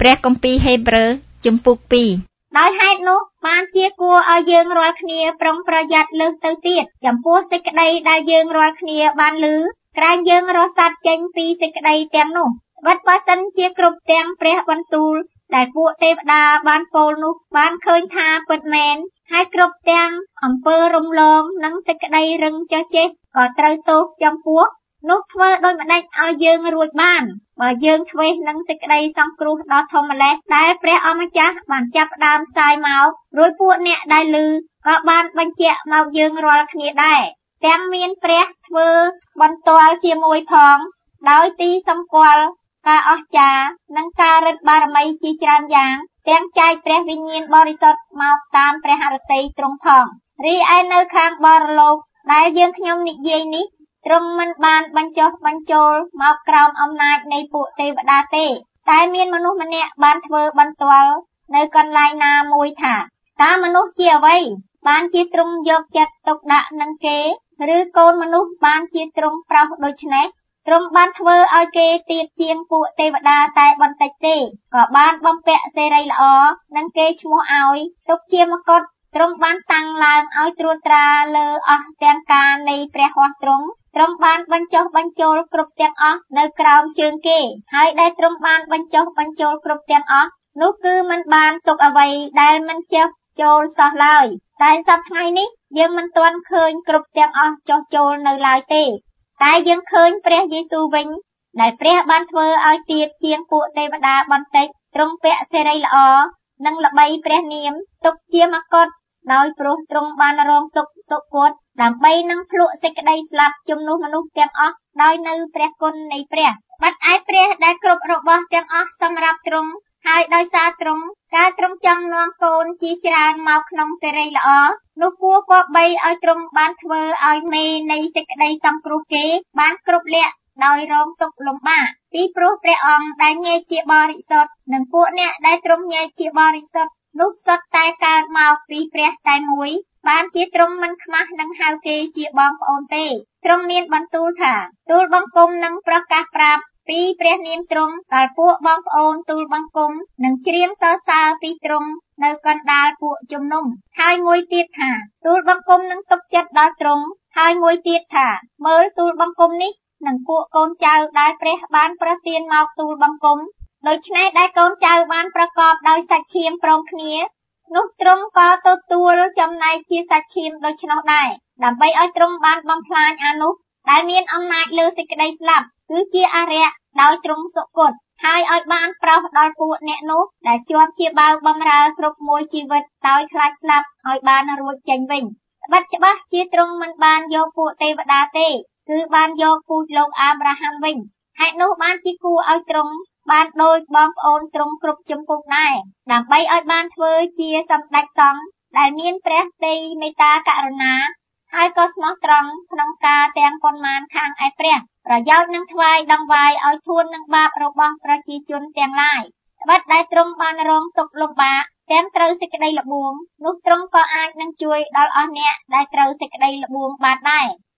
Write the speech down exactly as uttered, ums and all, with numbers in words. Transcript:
ព្រះគម្ពីរហេព្រើរជំពូកពីរដោយហេតុនោះបានជាគួរឲ្យយើងរាល់គ្នាប្រុងប្រយ័ត្នលើសទៅទៀតចំពោះសេចក្តីដែលយើងរាល់គ្នាបានឮក្រែងយើងរសាត់ចេញពីសេចក្តីទាំងនោះបើបើសិនជាគ្រប់ទាំងព្រះបន្ទូលដែលពួកទេវតាបានពោលនោះបានឃើញថាពិតមែនហើយគ្រប់ទាំងអំពើរំលងនិងសេចក្តីរឹងចោះចេះក៏ត្រូវទោសចំពោះនោះធ្វើដូចម្ដេចឲ្យយើងរួចបានបើយើងធ្វេសនឹងសេចក្តីសង្គ្រោះដ៏ធំម្ល៉េះដែលព្រះអម្ចាស់បានចាប់ផ្ដើមផ្សាយមករួចពួកអ្នកដែលឮក៏បានបញ្ជាក់មកយើងរាល់គ្នាដែរទាំងមានព្រះធ្វើបន្ទាល់ជាមួយផងដោយទីសម្គាល់ការអស្ចារ្យនិងការរិទ្ធបារមីជាច្រើនយ៉ាងទាំងចែកព្រះវិញ្ញាណបរិសុទ្ធមកតាមព្រះハរតីទ្រង់ផងរីឯនៅខាងបរលោកដែលយើងខ្ញុំនិយាយនេះទ្រង់មិនបានបញ្ចុះបញ្ចូលមកក្រោមអំណាចនៃពួកទេវតាទេតែមានមនុស្សម្នាក់បានធ្វើបន្ទាល់នៅកន្លែងណាមួយថាតើមនុស្សជាអ្វីបានជាទ្រង់យកចិត្តទុកដាក់នឹងគេឬកូនមនុស្សបានជាទ្រង់ប្រោសដូច្នេះទ្រង់បានធ្វើឲ្យគេទៀបជាងពួកទេវតាតែបន្តិចទេក៏បានបំពាក់សេរីល្អនឹងគេឈ្មោះឲ្យទុកជាមកុដទ្រង់បានតាំងឡើងឲ្យត្រួតត្រាលើអស់ទាំងការនៃព្រះហស្ថទ្រង់ទ្រង់បានបញ្ចុះបញ្ចូលគ្រប់ទាំងអស់នៅក្រោមជើងគេហើយដែលទ្រង់បានបញ្ចុះបញ្ចូលគ្រប់ទាំងអស់នោះគឺមិនបានទុកអ្វីដែលមិនចុះចូលសោះឡើយតែសប្តាហ៍ថ្ងៃនេះយើងមិនទាន់ឃើញគ្រប់ទាំងអស់ចុះចូលនៅឡើយទេតែយើងឃើញព្រះយេស៊ូវវិញដែលព្រះបានធ្វើឲ្យទៀបជាងពួកទេវតាបន្តិចទ្រង់ពាក់សេរីល្អនិងល្បីព្រះនាមទុកជាមកុដដោយព្រោះទ្រង់បានរងទុក្ខសុគតដើម្បីនឹងភ្លក់សេចក្តីស្លាប់ជំនួសមនុស្សទាំងអស់ដោយនៅព្រះគុណនៃព្រះបាត់ឯព្រះដែលគ្រប់របស់ទាំងអស់សម្រាប់ទ្រង់ហើយដោយសារទ្រង់ការទ្រង់ចង់នាំកូនជាច្រើនមកក្នុងសេរីល្អនោះគួរគប្បីឲ្យទ្រង់បានធ្វើឲ្យមេនៃសេចក្តីសង្គ្រោះគេបានគ្រប់លក្ខដោយរងទុក្ខលំបាកពីព្រោះព្រះអង្គដែលញែកជាបរិសុទ្ធនិងពួកអ្នកដែលទ្រង់ញែកជាបរិសុទ្ធនោះសុទ្ធតែកើតមកពីព្រះតែមួយបានជាទ្រង់មិនខ្មាស់នឹងហៅគេជាបងប្អូនទេទ្រង់មានបន្ទូលថាទូលបង្គំនឹងប្រកាសប្រាប់ពីព្រះនាមទ្រង់ដល់ពួកបងប្អូនទូលបង្គំនឹងច្រៀងសរសើរពីទ្រង់នៅកណ្ដាលពួកជំនុំហើយមួយទៀតថាទូលបង្គំនឹងទុកចិត្តដល់ទ្រង់ហើយមួយទៀតថាមើលទូលបង្គំនេះនឹងពួកកូនចៅដែលព្រះបានប្រទានមកទូលបង្គំដូច្នេះដែលកូនចៅបានប្រកបដោយសាច់ឈាមព្រមគ្នានោះទ្រង់ក៏ទទួលចំណែកជាសាច់ឈាមដូច្នោះដែរដើម្បីឲ្យទ្រង់បានបំផ្លាញអានោះដែលមានអំណាចលើសេចក្តីស្លាប់គឺជាអរិយដោយទ្រង់សុគតហើយឲ្យបានប្រោសដល់ពួកអ្នកនោះដែលជាប់ជាបាវបំរើគ្រប់មួយជីវិតដោយខ្លាចស្លាប់ឲ្យបានរួចចេញវិញត្បិតច្បាស់ជាទ្រង់មិនបានយកពួកទេវតាទេគឺបានយកពូជលោកអាប់រ៉ាហាំវិញហេតុនោះបានជាគួរឲ្យទ្រង់បានដូចបងប្អូនទ្រង់គ្រប់ជំពូកដែរដើម្បីឲ្យបានធ្វើជាសម្ដេចសង្ឃដែលមានព្រះតីមេត្តាករុណាហើយក៏ស្មោះត្រង់ក្នុងការទាំងប៉ុន្មានខាងឯព្រះប្រយោជន៍នឹងថ្វាយដង្វាយឲ្យធួននឹងបាបរបស់ប្រជាជនទាំងឡាយត្បិតដែលទ្រង់បានរងទុក្ខលំបាកទាំងត្រូវសេចក្តីល្បួងនោះទ្រង់ក៏អាចនឹងជួយដល់អស់អ្នកដែលត្រូវសេចក្តីល្បួងបានដែរ